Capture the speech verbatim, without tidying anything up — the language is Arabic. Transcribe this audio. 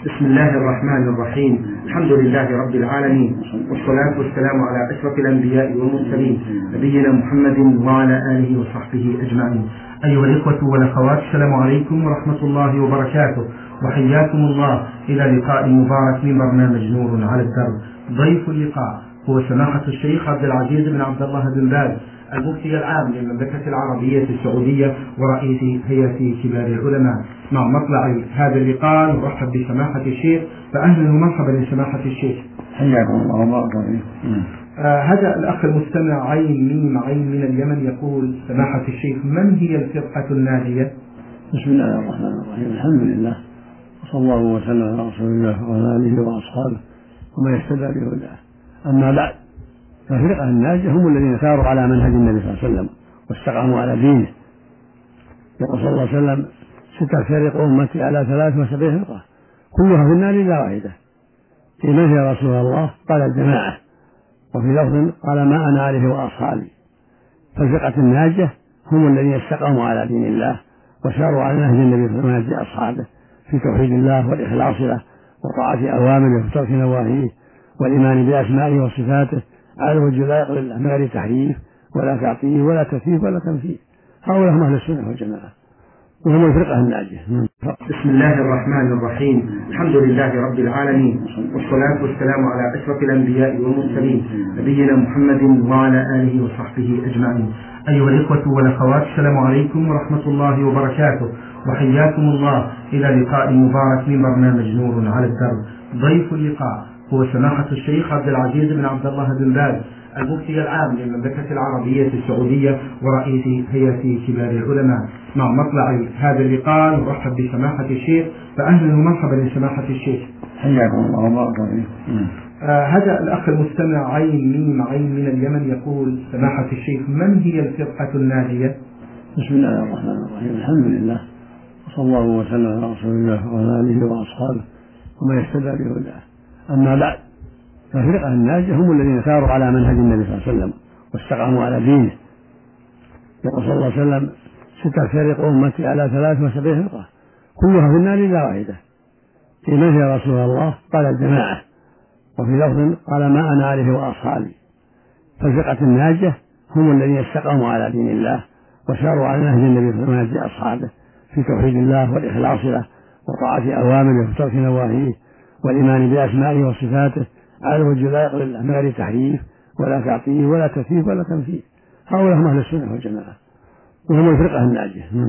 بسم الله الرحمن الرحيم. الحمد لله رب العالمين، والصلاة والسلام على أشرف الأنبياء والمرسلين نبينا محمد وعلى آله وصحبه أجمعين. أيها الإخوة والأخوات، السلام عليكم ورحمة الله وبركاته، وحياكم الله إلى لقاء مبارك من برنامج نور على الدرب. ضيف اللقاء هو سماحة الشيخ عبد العزيز بن عبد الله بن باز، المفتي العام للمملكة العربية السعودية ورئيس هيئة كبار العلماء. مع مطلع هذا اللقاء نرحب بسماحة الشيخ، فأهلا ومرحبا لسماحة الشيخ. حياكم الله وبارك فيكم. آه هذا الأخ المستمع عين ميم عين من اليمن يقول: سماحة الشيخ، من هي الفرقة الناجية؟ بسم الله الرحمن الرحيم. الحمد لله، وصلى الله وسلم على رسول الله وعلى آله وأصحابه ومن اهتدى بهداه. أما بعد، فالفرقة الناجية هم الذين ساروا على منهج النبي صلى الله عليه وسلم واستقاموا على دينه. يقول صلى الله عليه وسلم: ستفترق أمتي على ثلاث وسبعين فرقة كلها في النار إلا واحدة. في من هي رسول الله؟ قال: الجماعة. وفي لفظ قال: ما أنا عليه وأصحابي. فالفرقة الناجية هم الذين استقاموا على دين الله وساروا على نهج النبي صلى الله عليه وسلم أصحابه في توحيد الله والإخلاص له وطاعة أوامره وترك نواهيه والإيمان بأسمائه وصفاته على وجه لا يقل الله، من غير تحريف ولا تعطيل ولا تكييف ولا تمثيل. هؤلاء هم أهل السنة والجماعة وهم الفرقة الناجية. بسم الله الرحمن الرحيم. الحمد لله رب العالمين، والصلاة والسلام على أشرف الأنبياء والمرسلين نبينا محمد وعلى آله وصحبه أجمعين. أيها الإخوة والأخوات، السلام عليكم ورحمة الله وبركاته، وحياكم الله إلى لقاء مبارك من برنامج نور على الدرب. ضيف اللقاء هو سماحة الشيخ عبد العزيز بن عبد الله بن باز، المفتي العام للمملكة العربية السعودية ورئيس هيئة كبار العلماء. مع مطلع هذا اللقاء نرحب بسماحة الشيخ، فأهلا ومرحبا لسماحة الشيخ. حياكم الله وبارك فيكم. آه هذا الأخ المستمع عين ميم عين من اليمن يقول: سماحة الشيخ، من هي الفرقة الناجية؟ بسم الله الرحمن الرحيم. الحمد لله، وصلى الله وسلم على رسول الله وعلى آله وأصحابه ومن اهتدى بهداه. أما بعد، فالفرقة الناجية هم الذين ساروا على منهج النبي صلى الله عليه وسلم واستقاموا على دينه. يقول صلى الله عليه وسلم: ستفترق أمتي على ثلاث وسبعين فرقة كلها في النار إلا واحدة. في من هي رسول الله؟ قال: الجماعة. وفي لفظ قال: ما أنا عليه وأصحابي. فالفرقة الناجية هم الذين استقاموا على دين الله وساروا على نهج النبي صلى الله عليه وسلم أصحابه في توحيد الله والإخلاص له وطاعة أوامره وترك نواهيه والإيمان بأسمائه وصفاته على وجه لا يقل الله، من غير تحريف ولا تعطيل ولا تكييف ولا تمثيل. هؤلاء هم أهل السنة والجماعة وهم الفرقة الناجية.